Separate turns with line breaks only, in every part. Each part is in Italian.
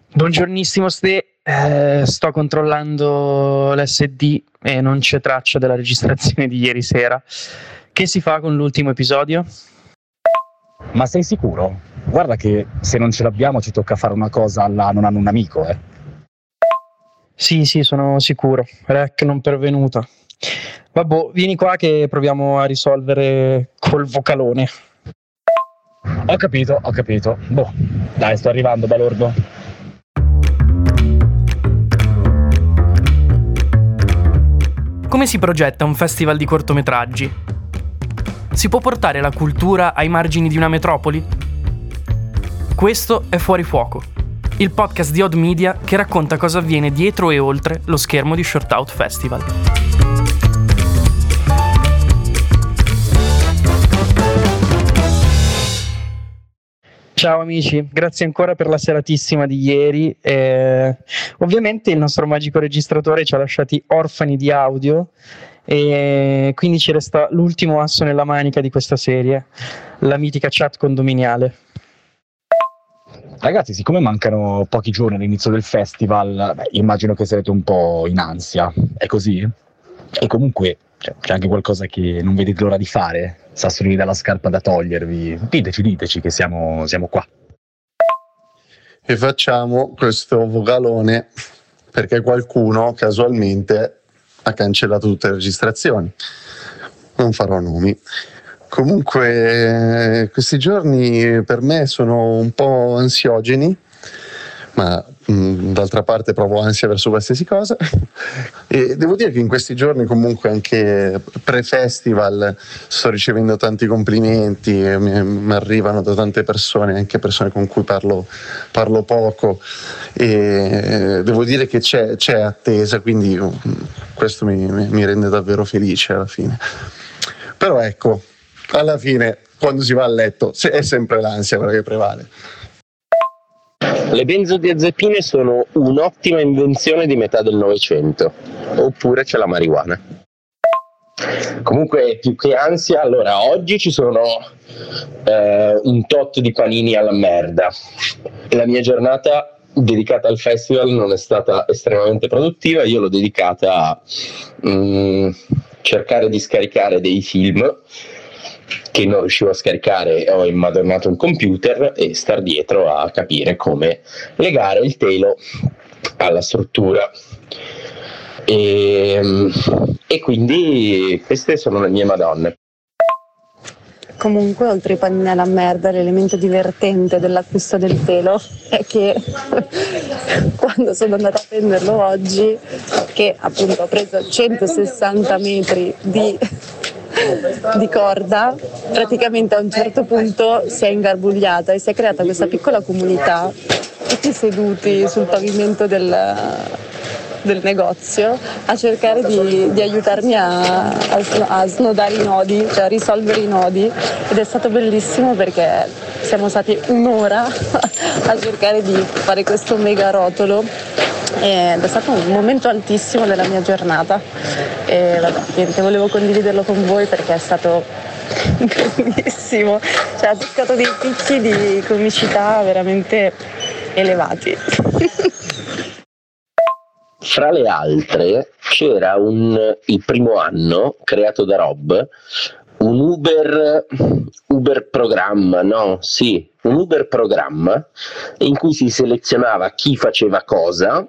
Buongiornissimo Ste, sto controllando l'SD e non c'è traccia della registrazione di ieri sera. Che si fa con l'ultimo episodio?
Ma sei sicuro? Guarda che se non ce l'abbiamo ci tocca fare una cosa alla non hanno un amico,
Sì, sono sicuro. Rec non pervenuta. Vabbè, vieni qua che proviamo a risolvere col vocalone.
Ho capito. Boh, dai, sto arrivando, balordo.
Come si progetta un festival di cortometraggi? Si può portare la cultura ai margini di una metropoli? Questo è Fuori Fuoco, il podcast di Odd Media che racconta cosa avviene dietro e oltre lo schermo di Short Out Festival.
Ciao amici, grazie ancora per la seratissima di ieri. Ovviamente il nostro magico registratore ci ha lasciati orfani di audio e quindi ci resta l'ultimo asso nella manica di questa serie, la mitica chat condominiale.
Ragazzi, siccome mancano pochi giorni all'inizio del festival, immagino che sarete un po' in ansia, è così? E comunque c'è anche qualcosa che non vedete l'ora di fare? Sassolini dalla scarpa da togliervi? Diteci che siamo qua.
E facciamo questo vocalone perché qualcuno casualmente ha cancellato tutte le registrazioni. Non farò nomi. Comunque questi giorni per me sono un po' ansiogeni, ma d'altra parte provo ansia verso qualsiasi cosa e devo dire che in questi giorni comunque anche pre-festival sto ricevendo tanti complimenti e mi arrivano da tante persone, anche persone con cui parlo poco, e devo dire che c'è attesa, quindi questo mi rende davvero felice alla fine. Però ecco, alla fine quando si va a letto è sempre l'ansia quella che prevale.
Le benzodiazepine sono un'ottima invenzione di metà del Novecento, oppure c'è la marijuana. Comunque, più che ansia, allora oggi ci sono un tot di panini alla merda. La mia giornata dedicata al festival non è stata estremamente produttiva, io l'ho dedicata a cercare di scaricare dei film che non riuscivo a scaricare, ho immadonnato un computer e star dietro a capire come legare il telo alla struttura e quindi queste sono le mie madonne.
Comunque, oltre ai panini alla merda, l'elemento divertente dell'acquisto del telo è che quando sono andata a prenderlo oggi, che appunto ho preso 160 metri di corda, praticamente a un certo punto si è ingarbugliata e si è creata questa piccola comunità, tutti seduti sul pavimento del negozio a cercare di aiutarmi a snodare i nodi, cioè a risolvere i nodi, ed è stato bellissimo perché siamo stati un'ora a cercare di fare questo mega rotolo ed è stato un momento altissimo della mia giornata e niente, volevo condividerlo con voi perché è stato bellissimo, cioè ha toccato dei picchi di comicità veramente elevati.
Fra le altre c'era il primo anno creato da Rob un Uber programma, un Uber programma in cui si selezionava chi faceva cosa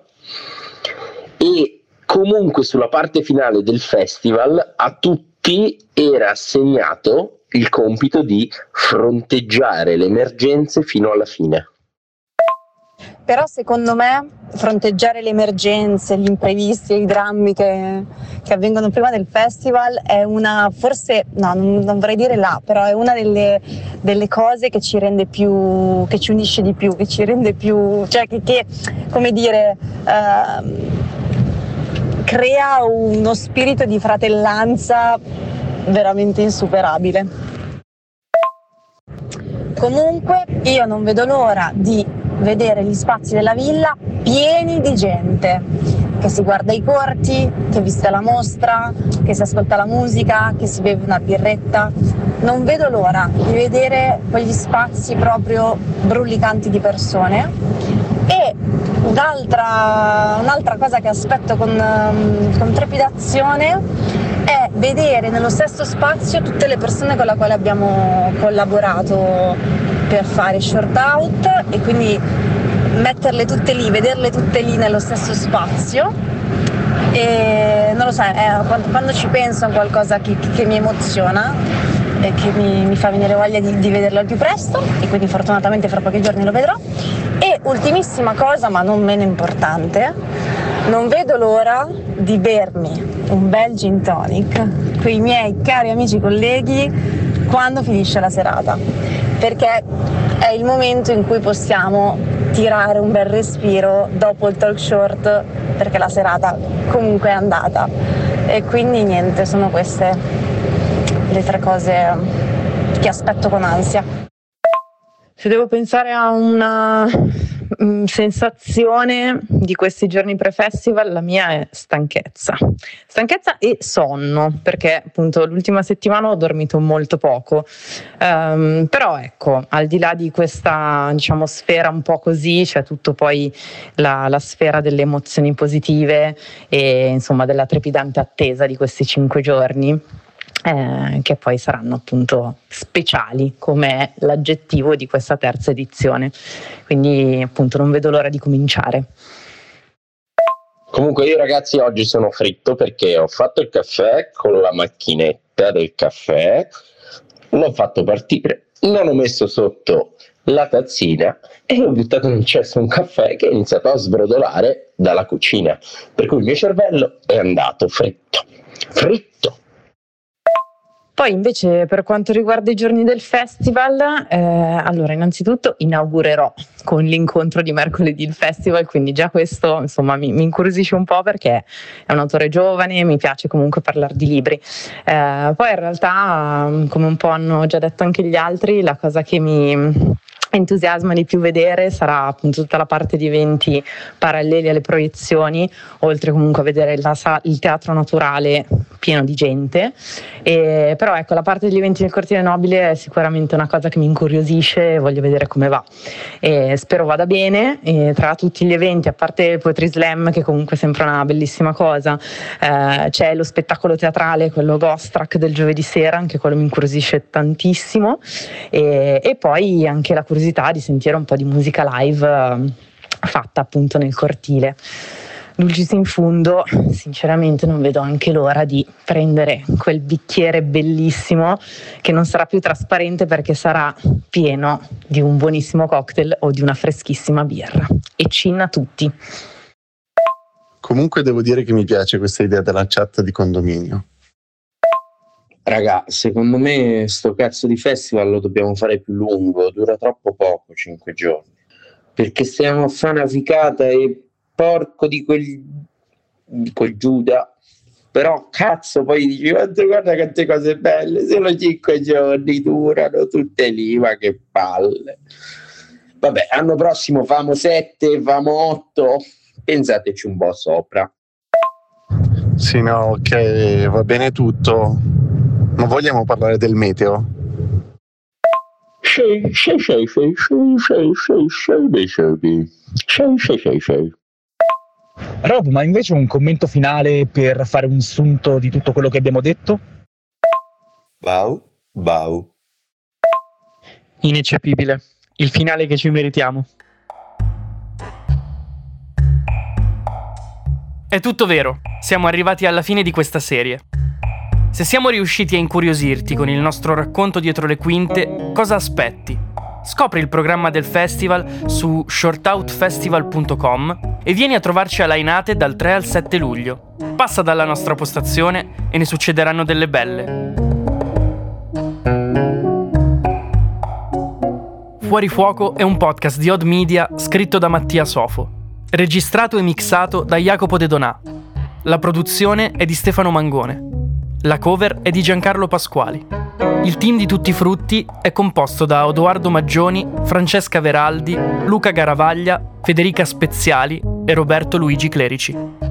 e comunque sulla parte finale del festival a tutti era assegnato il compito di fronteggiare le emergenze fino alla fine.
Però secondo me fronteggiare le emergenze, gli imprevisti e i drammi che avvengono prima del festival è una, forse, no, non vorrei dire però è una delle cose che ci rende più, che ci unisce di più, che ci rende più, cioè che come dire, crea uno spirito di fratellanza veramente insuperabile. Comunque io non vedo l'ora di vedere gli spazi della villa pieni di gente che si guarda i corti, che visita la mostra, che si ascolta la musica, che si beve una birretta. Non vedo l'ora di vedere quegli spazi proprio brulicanti di persone e Un'altra cosa che aspetto con trepidazione è vedere nello stesso spazio tutte le persone con le quali abbiamo collaborato per fare Short Out, e quindi metterle tutte lì, vederle tutte lì nello stesso spazio. E non lo so, quando ci penso a qualcosa che mi emoziona e che mi fa venire voglia di vederlo al più presto, e quindi fortunatamente fra pochi giorni lo vedrò. E ultimissima cosa, ma non meno importante, non vedo l'ora di bermi un bel gin tonic con i miei cari amici colleghi quando finisce la serata, perché è il momento in cui possiamo tirare un bel respiro dopo il talk short, perché la serata comunque è andata. E quindi niente, sono queste le 3 cose che aspetto con ansia. Se devo pensare a una sensazione di questi giorni pre-festival, la mia è stanchezza e sonno, perché appunto l'ultima settimana ho dormito molto poco, però ecco, al di là di questa, diciamo, sfera un po' così, c'è tutto poi la sfera delle emozioni positive e insomma della trepidante attesa di questi 5 giorni, che poi saranno appunto speciali, come è l'aggettivo di questa terza edizione. Quindi appunto non vedo l'ora di cominciare.
Comunque io, ragazzi, oggi sono fritto perché ho fatto il caffè con la macchinetta del caffè, l'ho fatto partire, non ho messo sotto la tazzina e ho buttato in un cesso un caffè che è iniziato a sbrodolare dalla cucina, per cui il mio cervello è andato fritto.
Poi invece per quanto riguarda i giorni del festival, allora innanzitutto inaugurerò con l'incontro di mercoledì il festival, quindi già questo insomma mi incuriosisce un po', perché è un autore giovane, mi piace comunque parlare di libri. Poi in realtà, come un po' hanno già detto anche gli altri, la cosa che mi entusiasma di più vedere sarà appunto tutta la parte di eventi paralleli alle proiezioni, oltre comunque a vedere il teatro naturale pieno di gente. Però ecco, la parte degli eventi nel cortile nobile è sicuramente una cosa che mi incuriosisce e voglio vedere come va, e spero vada bene. E tra tutti gli eventi, a parte il Poetry Slam, che comunque è sempre una bellissima cosa, c'è lo spettacolo teatrale, quello Ghost Track del giovedì sera, anche quello mi incuriosisce tantissimo, e poi anche la curiosità di sentire un po' di musica live fatta appunto nel cortile. Dulcis in fundo, sinceramente non vedo anche l'ora di prendere quel bicchiere bellissimo, che non sarà più trasparente perché sarà pieno di un buonissimo cocktail o di una freschissima birra. E cin a tutti.
Comunque devo dire che mi piace questa idea della chat di condominio.
Raga, secondo me sto cazzo di festival lo dobbiamo fare più lungo, dura troppo poco, 5 giorni. Perché stiamo a fare una ficata e porco di quel Giuda. Però cazzo, poi dici, guarda quante cose belle, solo 5 giorni durano tutte lì, ma che palle. Vabbè, l'anno prossimo famo 7, famo 8, pensateci un po' sopra.
Sì, no, ok, va bene tutto, ma vogliamo parlare del meteo?
Rob, ma invece un commento finale per fare un sunto di tutto quello che abbiamo detto?
Bau.
Ineccepibile. Il finale che ci meritiamo.
È tutto vero, siamo arrivati alla fine di questa serie. Se siamo riusciti a incuriosirti con il nostro racconto dietro le quinte, cosa aspetti? Scopri il programma del festival su shortoutfestival.com e vieni a trovarci a Lainate dal 3 al 7 luglio. Passa dalla nostra postazione e ne succederanno delle belle. Fuori Fuoco è un podcast di Odd Media scritto da Mattia Sofo, registrato e mixato da Jacopo De Donà. La produzione è di Stefano Mangone. La cover è di Giancarlo Pasquali. Il team di Tutti Frutti è composto da Odoardo Maggioni, Francesca Veraldi, Luca Garavaglia, Federica Speziali e Roberto Luigi Clerici.